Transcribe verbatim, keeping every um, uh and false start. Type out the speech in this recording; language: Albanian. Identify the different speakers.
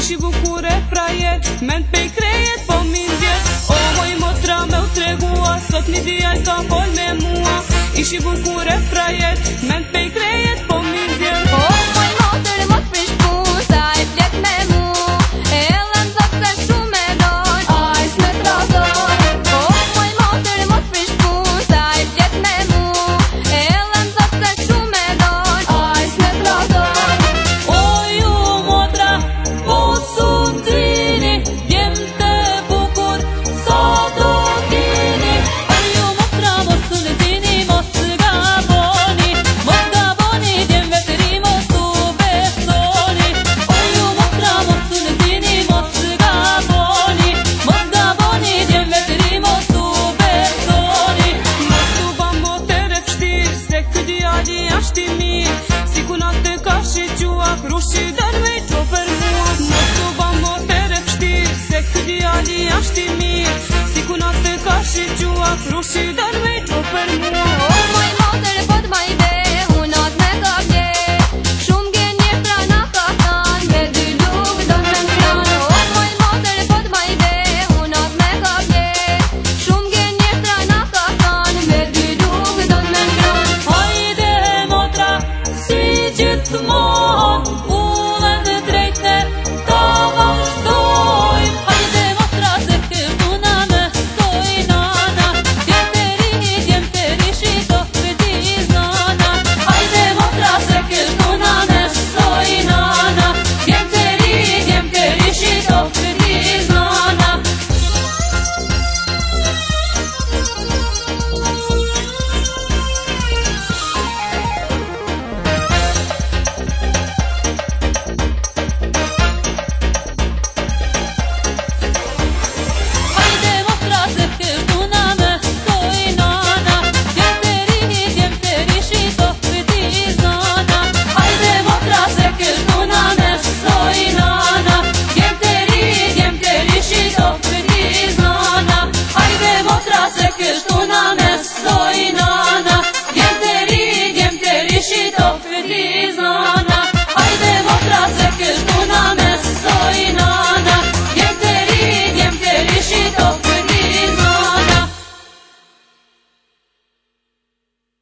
Speaker 1: Ishi bukure frajer, men pej krejet po min vjet. O moj motra me u tregua, sot një djall ka fol me mua. Ishi bukure frajer, men pej krejet po min vjet.
Speaker 2: O moj motër mos prish pun, sa e flet me mu. E ellën zot se shumë e don, aj s'me tradon. O moj motër mos prish pun, sa e flet me mu. E ellën zot se shumë e don, aj s'me tradon.
Speaker 1: O ju motra, po su trini, jem të bukur, sa do kini.
Speaker 3: O ju motra mos u lëzini, mos gaboni, mos gaboni, djem vetëri mos u besoni. O ju motra mos u lëzini, mos gaboni, mos gaboni, djem vetëri mos u besoni.
Speaker 1: Mos u bambo të repshtir, se ky djali ashtë i mirë. Si kuna të ka shqyqua, krushi dërme i qo për mua. Mos u bambo të repshtir, se ky djali ashtë i mirë. Si kuna të ka shqyqua, krushi dërme i